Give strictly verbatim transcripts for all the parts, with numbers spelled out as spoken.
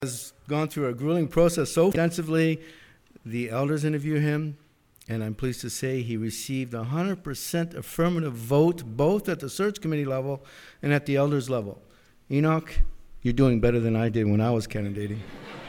has gone through a grueling process so extensively. The elders interview him, and I'm pleased to say he received a one hundred percent affirmative vote, both at the search committee level and at the elders level. Enoch, you're doing better than I did when I was candidating.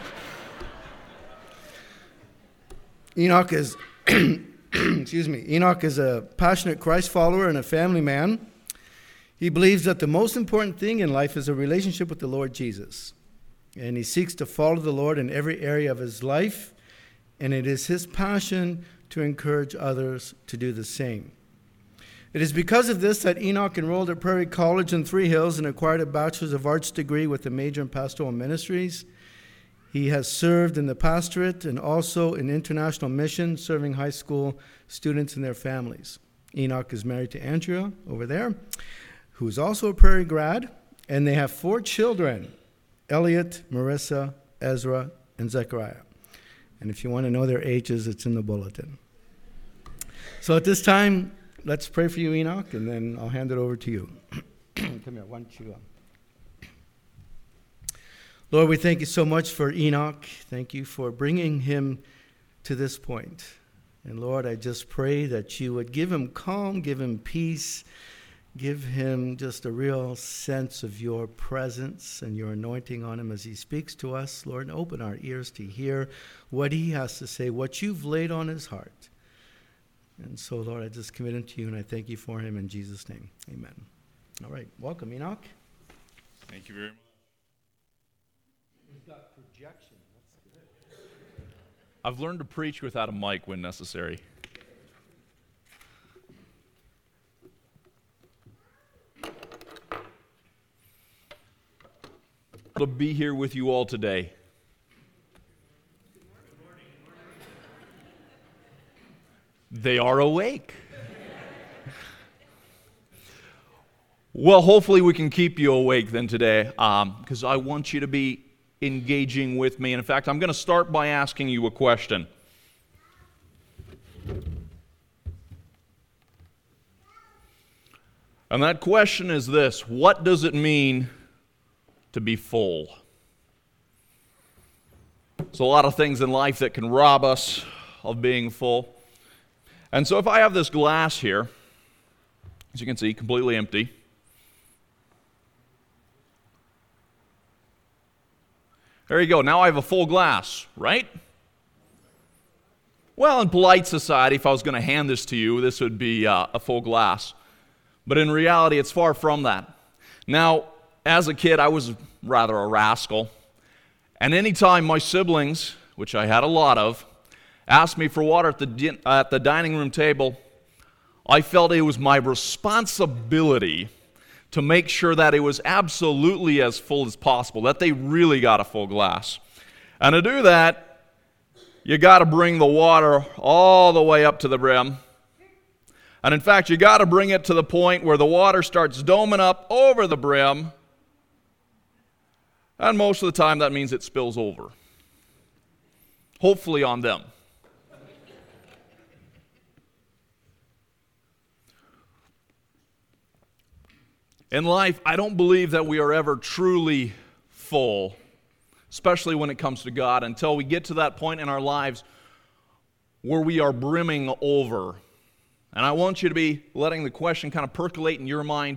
Enoch is, excuse me, Enoch is a passionate Christ follower and a family man. He believes that the most important thing in life is a relationship with the Lord Jesus. And he seeks to follow the Lord in every area of his life, and it is his passion to encourage others to do the same. It is because of this that Enoch enrolled at Prairie College in Three Hills and acquired a Bachelor's of Arts degree with a major in pastoral ministries. He has served in the pastorate and also in international mission, serving high school students and their families. Enoch is married to Andrea over there, who is also a Prairie grad, and they have four children: Elliot, Marissa, Ezra, and Zechariah. And if you want to know their ages, it's in the bulletin. So at this time, let's pray for you, Enoch, and then I'll hand it over to you. Come here, why don't you... Uh... Lord, we thank you so much for Enoch. Thank you for bringing him to this point. And Lord, I just pray that you would give him calm, give him peace, give him just a real sense of your presence and your anointing on him as he speaks to us. Lord, open our ears to hear what he has to say, what you've laid on his heart. And so, Lord, I just commit him to you, and I thank you for him in Jesus' name. Amen. All right. Welcome, Enoch. Thank you very much. He's got projection. That's good. I've learned to preach without a mic when necessary. To be here with you all today. They are awake. Well, hopefully we can keep you awake then today, because um, I want you to be engaging with me. And in fact, I'm going to start by asking you a question. And that question is this: what does it mean to be full? There's a lot of things in life that can rob us of being full. And so if I have this glass here, as you can see, completely empty, there you go. Now I have a full glass, right? Well, in polite society, if I was going to hand this to you, this would be uh, a full glass. But in reality, it's far from that. Now, as a kid, I was rather a rascal. And anytime my siblings, which I had a lot of, asked me for water at the di- at the dining room table, I felt it was my responsibility to make sure that it was absolutely as full as possible, that they really got a full glass. And to do that, you got to bring the water all the way up to the brim. And in fact, you got to bring it to the point where the water starts doming up over the brim. And most of the time, that means it spills over. Hopefully on them. In life, I don't believe that we are ever truly full, especially when it comes to God, until we get to that point in our lives where we are brimming over. And I want you to be letting the question kind of percolate in your mind.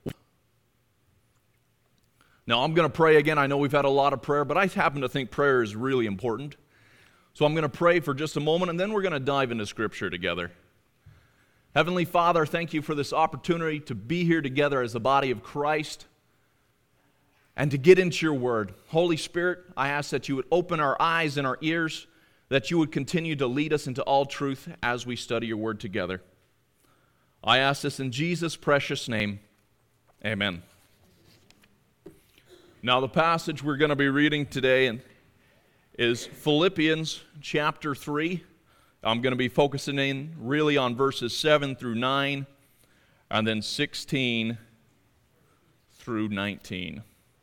Now, I'm going to pray again. I know we've had a lot of prayer, but I happen to think prayer is really important. So I'm going to pray for just a moment, and then we're going to dive into Scripture together. Heavenly Father, thank you for this opportunity to be here together as the body of Christ and to get into your word. Holy Spirit, I ask that you would open our eyes and our ears, that you would continue to lead us into all truth as we study your word together. I ask this in Jesus' precious name. Amen. Now, the passage we're going to be reading today is Philippians chapter three. I'm going to be focusing in really on verses seven through nine, and then sixteen through nineteen.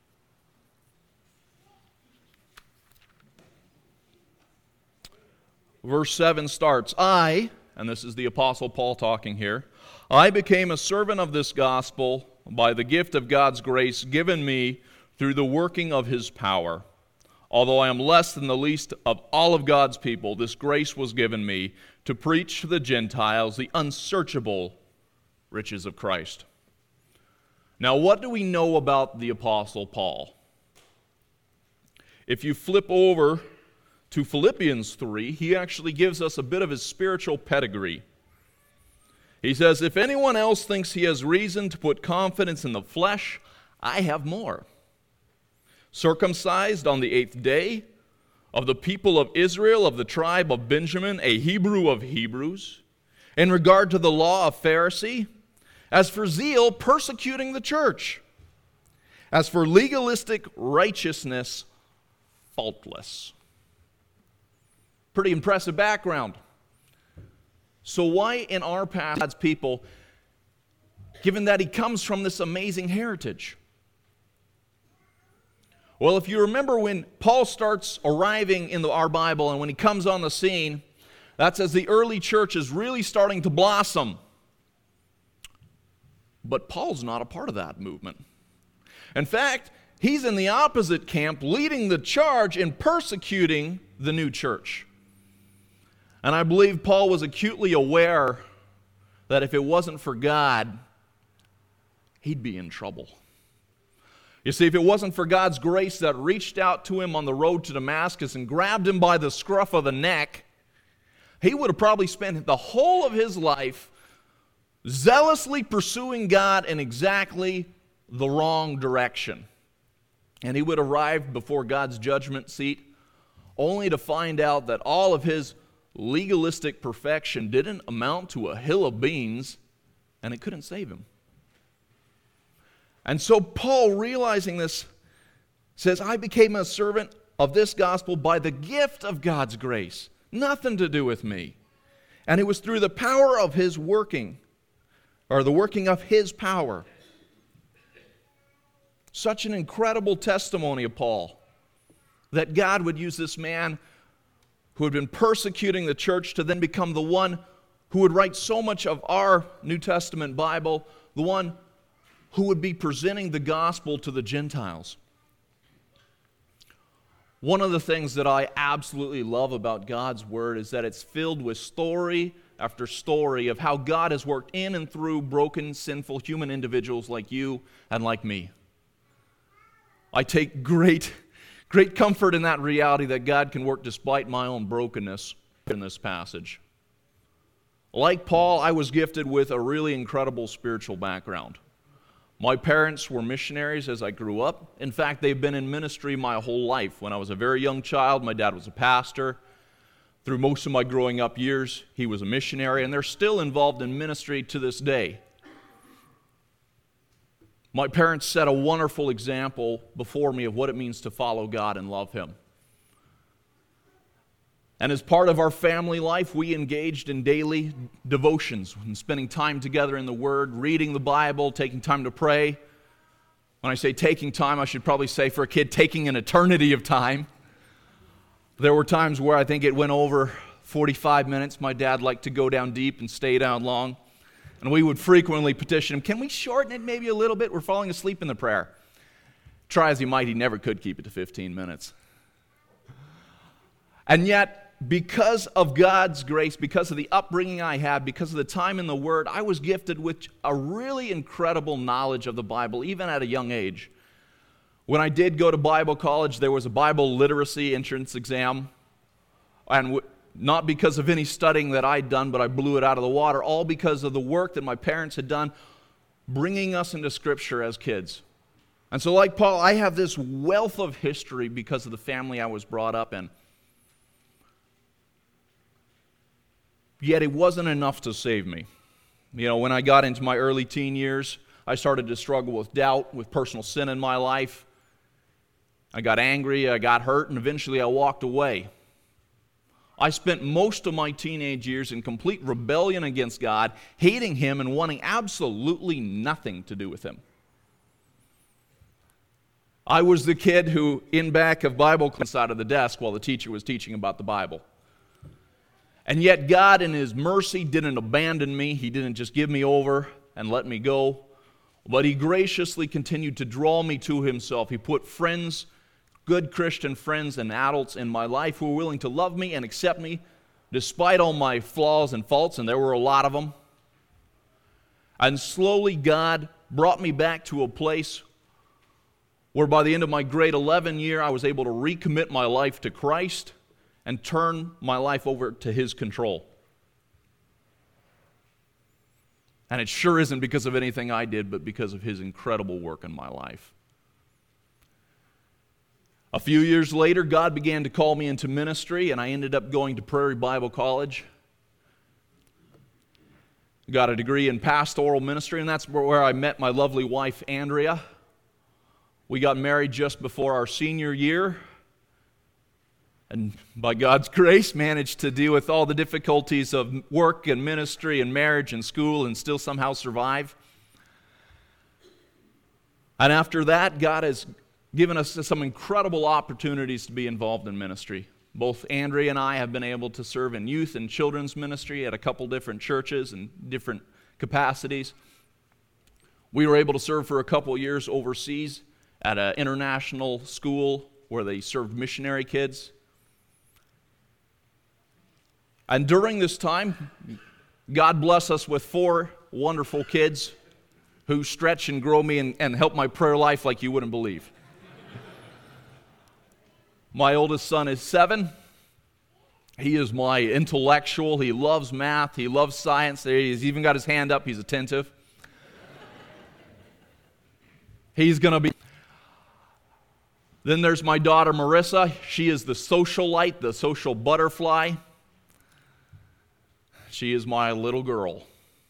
Verse seven starts, I, and this is the Apostle Paul talking here, I became a servant of this gospel by the gift of God's grace given me through the working of his power. although I am less than the least of all of God's people, this grace was given me to preach to the Gentiles the unsearchable riches of Christ. Now, what do we know about the Apostle Paul? If you flip over to Philippians three, he actually gives us a bit of his spiritual pedigree. He says, if anyone else thinks he has reason to put confidence in the flesh, I have more. Circumcised on the eighth day, of the people of Israel, of the tribe of Benjamin, a Hebrew of Hebrews, in regard to the law, a Pharisee, as for zeal, persecuting the church, as for legalistic righteousness, faultless. Pretty impressive background. So why in our past God's people, given that he comes from this amazing heritage? Well, if you remember when Paul starts arriving in the, our Bible and when he comes on the scene, that's as the early church is really starting to blossom. But Paul's not a part of that movement. In fact, he's in the opposite camp, leading the charge in persecuting the new church. And I believe Paul was acutely aware that if it wasn't for God, he'd be in trouble. You see, if it wasn't for God's grace that reached out to him on the road to Damascus and grabbed him by the scruff of the neck, he would have probably spent the whole of his life zealously pursuing God in exactly the wrong direction. And he would arrive before God's judgment seat only to find out that all of his legalistic perfection didn't amount to a hill of beans, and it couldn't save him. And so Paul, realizing this, says, I became a servant of this gospel by the gift of God's grace. Nothing to do with me. And it was through the power of his working, or the working of his power. Such an incredible testimony of Paul, that God would use this man who had been persecuting the church to then become the one who would write so much of our New Testament Bible, the one who would be presenting the gospel to the Gentiles. One of the things that I absolutely love about God's Word is that it's filled with story after story of how God has worked in and through broken, sinful human individuals like you and like me. I take great, great comfort in that reality that God can work despite my own brokenness in this passage. Like Paul, I was gifted with a really incredible spiritual background. My parents were missionaries as I grew up. In fact, they've been in ministry my whole life. When I was a very young child, my dad was a pastor. Through most of my growing up years, he was a missionary, and they're still involved in ministry to this day. My parents set a wonderful example before me of what it means to follow God and love Him. And as part of our family life, we engaged in daily devotions and spending time together in the Word, reading the Bible, taking time to pray. When I say taking time, I should probably say for a kid, taking an eternity of time. There were times where I think it went over forty-five minutes. My dad liked to go down deep and stay down long. And we would frequently petition him, can we shorten it maybe a little bit? We're falling asleep in the prayer. Try as he might, he never could keep it to fifteen minutes. And yet, because of God's grace, because of the upbringing I had, because of the time in the Word, I was gifted with a really incredible knowledge of the Bible, even at a young age. When I did go to Bible college, there was a Bible literacy entrance exam, and w- not because of any studying that I'd done, but I blew it out of the water, all because of the work that my parents had done, bringing us into Scripture as kids. And so like Paul, I have this wealth of history because of the family I was brought up in. Yet it wasn't enough to save me. You know, when I got into my early teen years, I started to struggle with doubt, with personal sin in my life. I got angry, I got hurt, and eventually I walked away. I spent most of my teenage years in complete rebellion against God, hating Him and wanting absolutely nothing to do with Him. I was the kid who, in back of Bible class, side of the desk while the teacher was teaching about the Bible. And yet God, in His mercy, didn't abandon me. He didn't just give me over and let me go. But He graciously continued to draw me to Himself. He put friends good Christian friends and adults in my life who were willing to love me and accept me despite all my flaws and faults, and there were a lot of them. And slowly God brought me back to a place where by the end of my grade eleven year, I was able to recommit my life to Christ and turn my life over to His control. And it sure isn't because of anything I did, but because of His incredible work in my life. A few years later, God began to call me into ministry, and I ended up going to Prairie Bible College. Got a degree in pastoral ministry, and that's where I met my lovely wife, Andrea. We got married just before our senior year, and by God's grace, managed to deal with all the difficulties of work and ministry and marriage and school and still somehow survive. And after that, God has given us some incredible opportunities to be involved in ministry. Both Andrea and I have been able to serve in youth and children's ministry at a couple different churches and different capacities. We were able to serve for a couple years overseas at an international school where they served missionary kids. And during this time, God bless us with four wonderful kids who stretch and grow me and, and help my prayer life like you wouldn't believe. My oldest son is seven. He is my intellectual. He loves math. He loves science. He's even got his hand up. He's attentive. He's going to be... Then there's my daughter, Marissa. She is the socialite, the social butterfly. She is my little girl.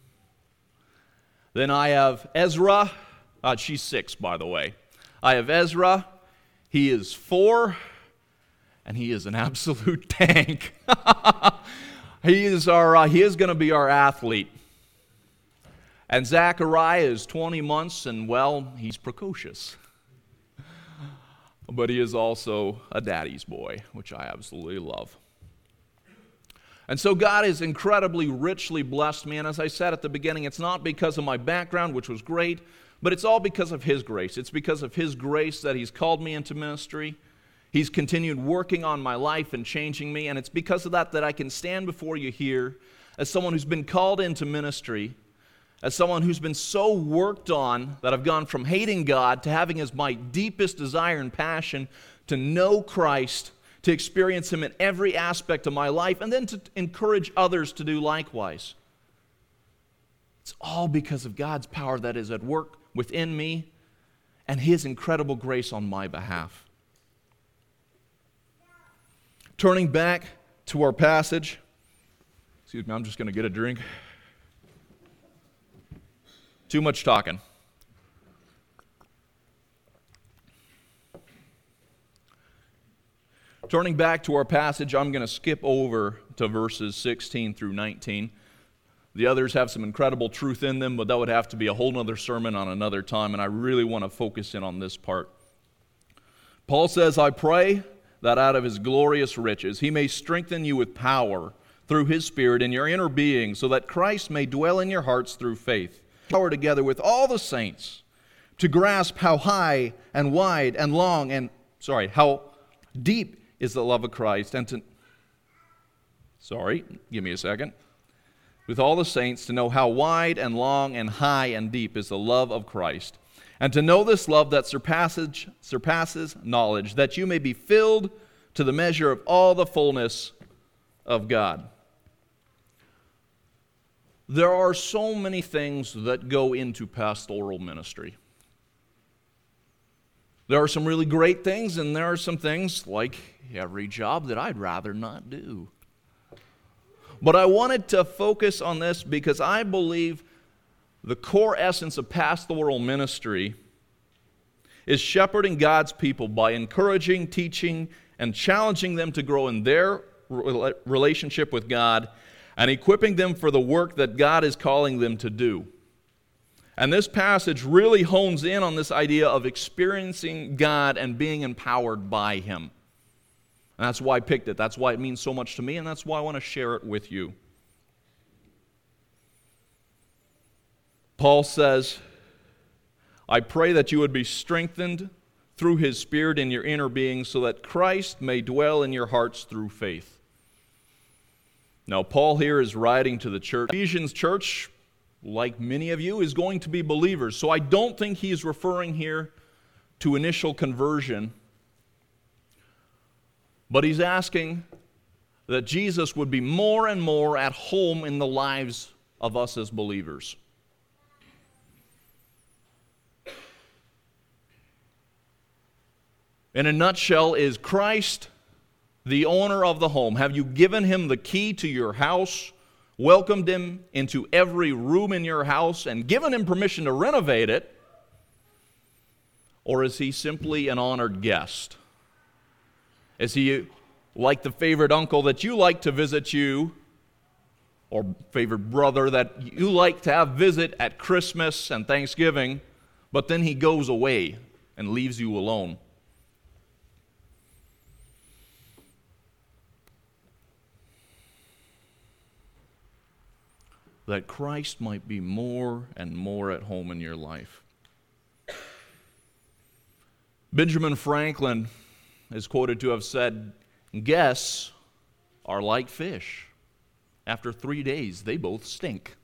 Then I have Ezra. Uh, she's six, by the way. I have Ezra. He is four. And he is an absolute tank. he is our. Uh, he is going to be our athlete. And Zachariah is twenty months, and well, he's precocious. But he is also a daddy's boy, which I absolutely love. And so God has incredibly richly blessed me. And as I said at the beginning, it's not because of my background, which was great, but it's all because of His grace. It's because of His grace that He's called me into ministry. He's continued working on my life and changing me, and it's because of that that I can stand before you here as someone who's been called into ministry, as someone who's been so worked on that I've gone from hating God to having as my deepest desire and passion to know Christ, to experience Him in every aspect of my life, and then to encourage others to do likewise. It's all because of God's power that is at work within me and His incredible grace on my behalf. Turning back to our passage, excuse me, I'm just going to get a drink. Too much talking. Turning back to our passage, I'm going to skip over to verses sixteen through nineteen. The others have some incredible truth in them, but that would have to be a whole other sermon on another time, and I really want to focus in on this part. Paul says, I pray that out of His glorious riches He may strengthen you with power through His Spirit in your inner being, so that Christ may dwell in your hearts through faith. Power together with all the saints to grasp how high and wide and long and, sorry, how deep is the love of Christ, and to, sorry, give me a second. With all the saints to know how wide and long and high and deep is the love of Christ, and to know this love that surpasses, surpasses knowledge, that you may be filled to the measure of all the fullness of God. There are so many things that go into pastoral ministry. There are some really great things, and there are some things, like every job, that I'd rather not do. But I wanted to focus on this because I believe the core essence of pastoral ministry is shepherding God's people by encouraging, teaching, and challenging them to grow in their relationship with God and equipping them for the work that God is calling them to do. And this passage really hones in on this idea of experiencing God and being empowered by Him. And that's why I picked it. That's why it means so much to me, and that's why I want to share it with you. Paul says, I pray that you would be strengthened through His Spirit in your inner being, so that Christ may dwell in your hearts through faith. Now, Paul here is writing to the church. Ephesians church, like many of you, is going to be believers. So I don't think he is referring here to initial conversion, but he's asking that Jesus would be more and more at home in the lives of us as believers. In a nutshell, is Christ the owner of the home? Have you given Him the key to your house, welcomed Him into every room in your house, and given Him permission to renovate it? Or is He simply an honored guest? Is He like the favorite uncle that you like to visit you, or favorite brother that you like to have visit at Christmas and Thanksgiving, but then he goes away and leaves you alone? That Christ might be more and more at home in your life. Benjamin Franklin is quoted to have said, "Guests are like fish. After three days, they both stink."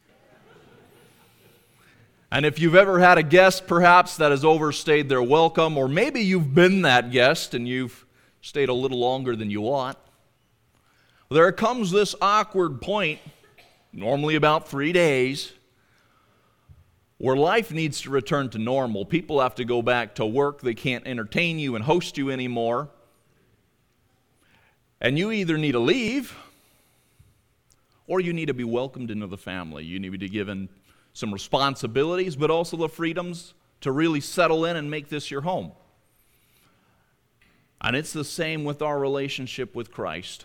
And if you've ever had a guest, perhaps, that has overstayed their welcome, or maybe you've been that guest and you've stayed a little longer than you ought, there comes this awkward point, normally about three days, where life needs to return to normal. People have to go back to work. They can't entertain you and host you anymore. And you either need to leave, or you need to be welcomed into the family. You need to be given some responsibilities, but also the freedoms to really settle in and make this your home. And it's the same with our relationship with Christ.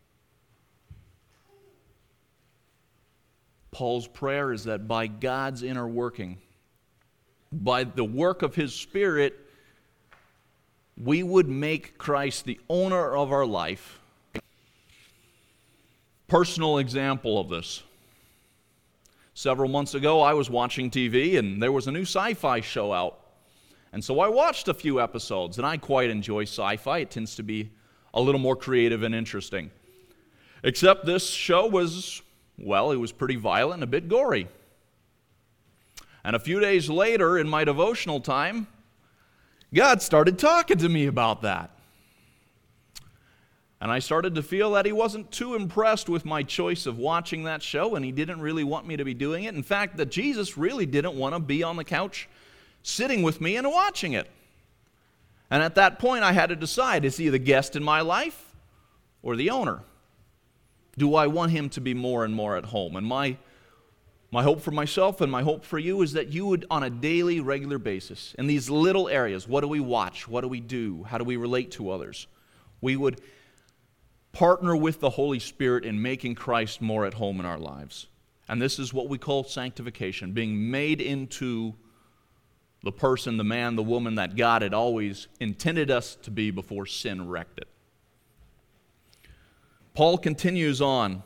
Paul's prayer is that by God's inner working, by the work of His Spirit, we would make Christ the owner of our life. Personal example of this. Several months ago, I was watching T V, and there was a new sci-fi show out. And so I watched a few episodes, and I quite enjoy sci-fi. It tends to be a little more creative and interesting. Except this show was, well, it was pretty violent and a bit gory. And a few days later, in my devotional time, God started talking to me about that. And I started to feel that He wasn't too impressed with my choice of watching that show, and He didn't really want me to be doing it. In fact, that Jesus really didn't want to be on the couch sitting with me and watching it. And at that point, I had to decide, is He the guest in my life or the owner? Do I want Him to be more and more at home? And my, my hope for myself and my hope for you is that you would, on a daily, regular basis, in these little areas, what do we watch? What do we do? How do we relate to others? We would partner with the Holy Spirit in making Christ more at home in our lives. And this is what we call sanctification, being made into the person, the man, the woman that God had always intended us to be before sin wrecked it. Paul continues on.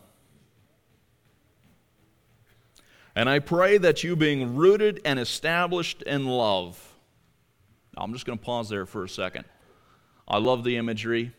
And I pray that you, being rooted and established in love. Now, I'm just going to pause there for a second. I love the imagery.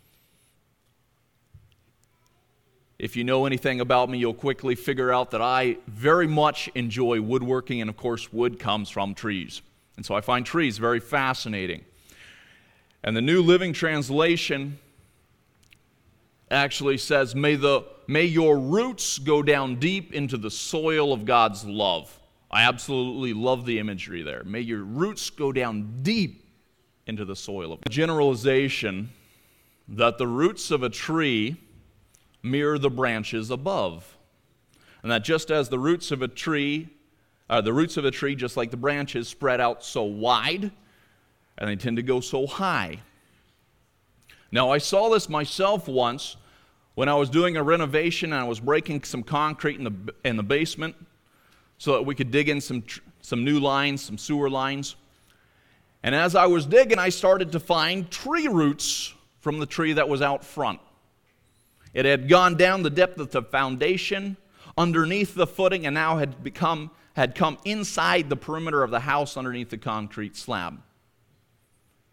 If you know anything about me, you'll quickly figure out that I very much enjoy woodworking, and of course, wood comes from trees. And so I find trees very fascinating. And the New Living Translation actually says, may the may your roots go down deep into the soil of God's love. I absolutely love the imagery there. May your roots go down deep into the soil of God. Generalization that the roots of a tree mirror the branches above. And that just as the roots of a tree, uh, the roots of a tree, just like the branches, spread out so wide, and they tend to go so high. Now, I saw this myself once when I was doing a renovation and I was breaking some concrete in the in the basement so that we could dig in some tr- some new lines, some sewer lines. And as I was digging, I started to find tree roots from the tree that was out front. It had gone down the depth of the foundation, underneath the footing, and now had become had come inside the perimeter of the house underneath the concrete slab.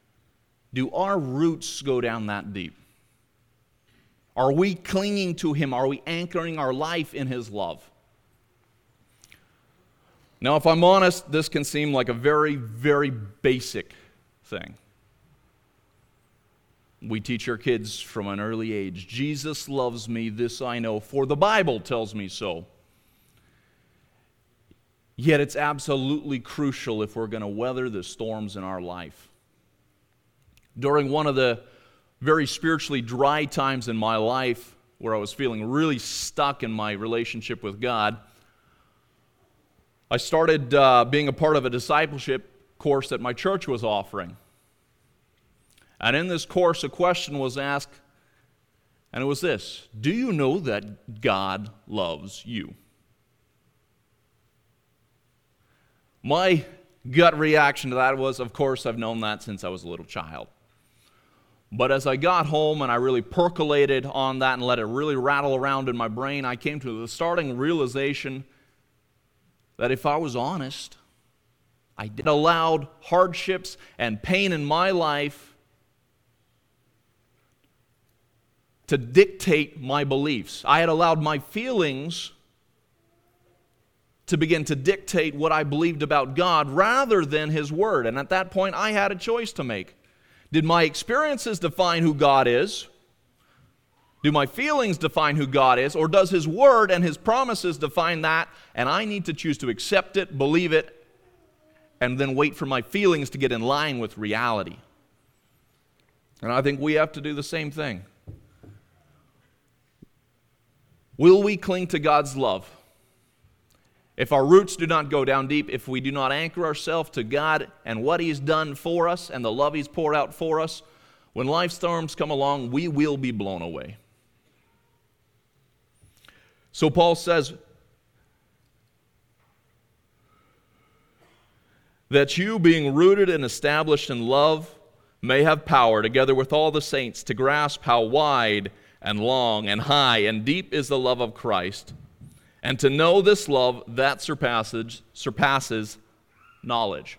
do our roots go down that deep? Are we clinging to Him? Are we anchoring our life in His love? Now, if I'm honest, this can seem like a very, very basic thing. We teach our kids from an early age, Jesus loves me, this I know, for the Bible tells me so. Yet it's absolutely crucial if we're going to weather the storms in our life. During one of the very spiritually dry times in my life, where I was feeling really stuck in my relationship with God, I started uh, being a part of a discipleship course that my church was offering. And in this course, a question was asked, and it was this: do you know that God loves you? My gut reaction to that was, of course, I've known that since I was a little child. But as I got home and I really percolated on that and let it really rattle around in my brain, I came to the starting realization that if I was honest, I did allowed hardships and pain in my life to dictate my beliefs. I had allowed my feelings to begin to dictate what I believed about God rather than His Word. And at that point, I had a choice to make. Did my experiences define who God is? Do my feelings define who God is? Or does His Word and His promises define that? And I need to choose to accept it, believe it, and then wait for my feelings to get in line with reality. And I think we have to do the same thing. Will we cling to God's love? If our roots do not go down deep, if we do not anchor ourselves to God and what He's done for us and the love He's poured out for us, when life storms come along, we will be blown away. So Paul says that you, being rooted and established in love, may have power, together with all the saints, to grasp how wide and long and high and deep is the love of Christ, and to know this love that surpasses, surpasses knowledge.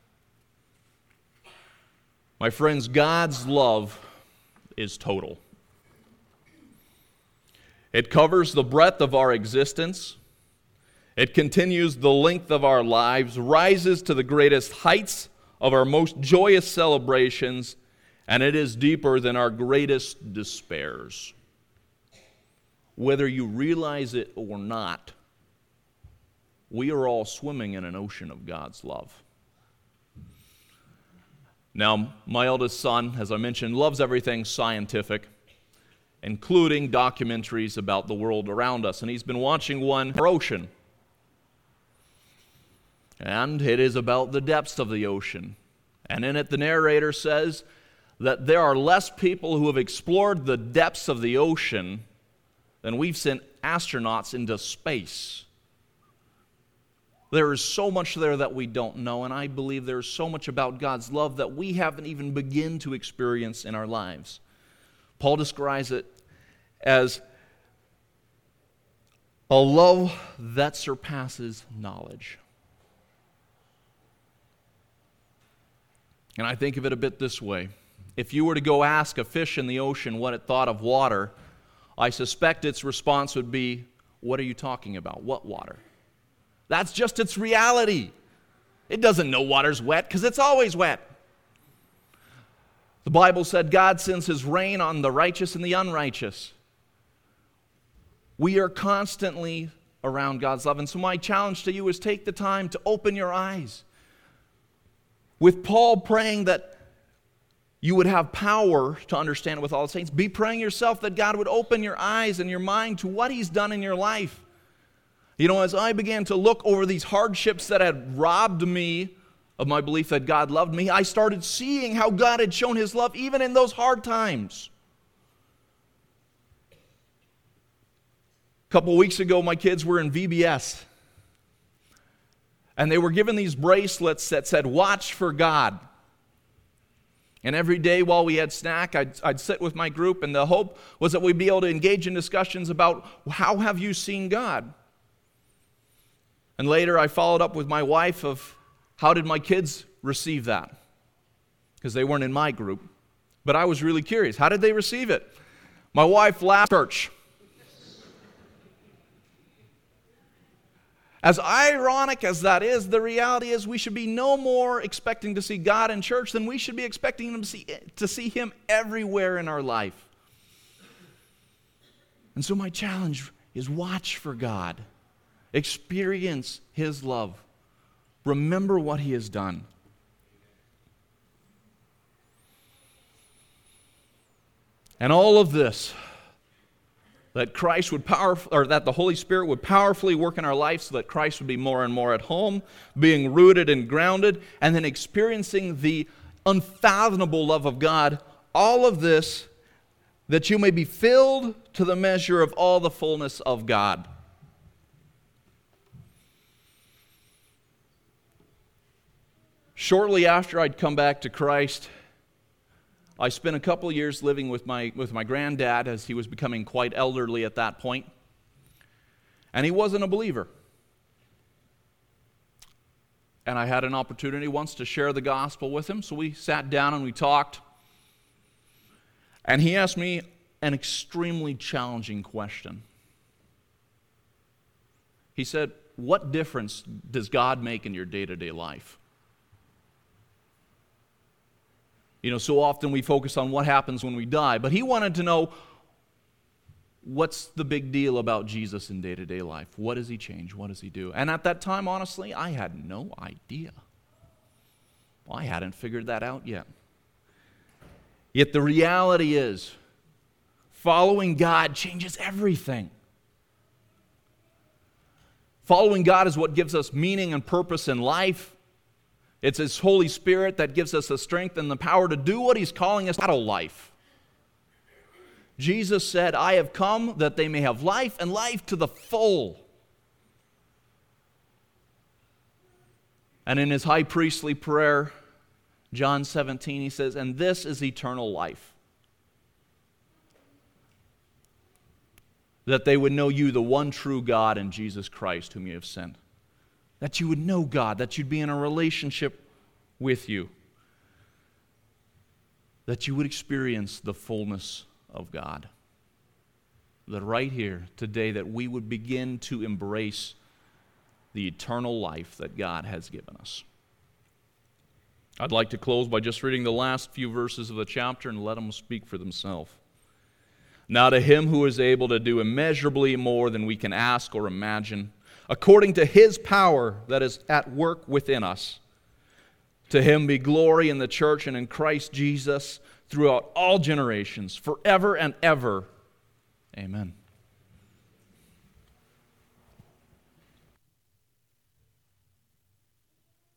My friends, God's love is total. It covers the breadth of our existence. It continues the length of our lives, rises to the greatest heights of our most joyous celebrations, and it is deeper than our greatest despairs. Whether you realize it or not, we are all swimming in an ocean of God's love. Now, my eldest son, as I mentioned, loves everything scientific, including documentaries about the world around us. And he's been watching one, Ocean. And it is about the depths of the ocean. And in it, the narrator says that there are less people who have explored the depths of the ocean than we've sent astronauts into space. There is so much there that we don't know, and I believe there is so much about God's love that we haven't even begun to experience in our lives. Paul describes it as a love that surpasses knowledge. And I think of it a bit this way. If you were to go ask a fish in the ocean what it thought of water, I suspect its response would be, "What are you talking about? What water?" That's just its reality. It doesn't know water's wet because it's always wet. The Bible said God sends His rain on the righteous and the unrighteous. We are constantly around God's love. And so my challenge to you is take the time to open your eyes. With Paul praying that you would have power to understand it with all the saints, be praying yourself that God would open your eyes and your mind to what He's done in your life. You know, as I began to look over these hardships that had robbed me of my belief that God loved me, I started seeing how God had shown His love even in those hard times. A couple weeks ago, my kids were in V B S. And they were given these bracelets that said, "Watch for God." And every day while we had snack, I'd, I'd sit with my group, and the hope was that we'd be able to engage in discussions about, how have you seen God? And later I followed up with my wife of, how did my kids receive that? Because they weren't in my group. But I was really curious. How did they receive it? My wife laughed. Church. As ironic as that is, the reality is we should be no more expecting to see God in church than we should be expecting him to see, to see him everywhere in our life. And so my challenge is watch for God. Experience his love. Remember what he has done. And all of this, that Christ would power, or that the Holy Spirit would powerfully work in our life so that Christ would be more and more at home, being rooted and grounded, and then experiencing the unfathomable love of God. All of this, that you may be filled to the measure of all the fullness of God. Shortly after I'd come back to Christ, I spent a couple of years living with my, with my granddad as he was becoming quite elderly at that point. And he wasn't a believer. And I had an opportunity once to share the gospel with him, so we sat down and we talked. And he asked me an extremely challenging question. He said, "What difference does God make in your day-to-day life?" You know, so often we focus on what happens when we die, but he wanted to know, what's the big deal about Jesus in day-to-day life? What does he change? What does he do? And at that time, honestly, I had no idea. I hadn't figured that out yet. Yet the reality is, following God changes everything. Following God is what gives us meaning and purpose in life. It's his Holy Spirit that gives us the strength and the power to do what he's calling us out of life. Jesus said, "I have come that they may have life and life to the full." And in his high priestly prayer, John seventeen, he says, "And this is eternal life, that they would know you, the one true God, and Jesus Christ, whom you have sent." That you would know God, that you'd be in a relationship with you, that you would experience the fullness of God. That right here, today, that we would begin to embrace the eternal life that God has given us. I'd like to close by just reading the last few verses of the chapter and let them speak for themselves. "Now to him who is able to do immeasurably more than we can ask or imagine, according to his power that is at work within us. To him be glory in the church and in Christ Jesus throughout all generations, forever and ever. Amen."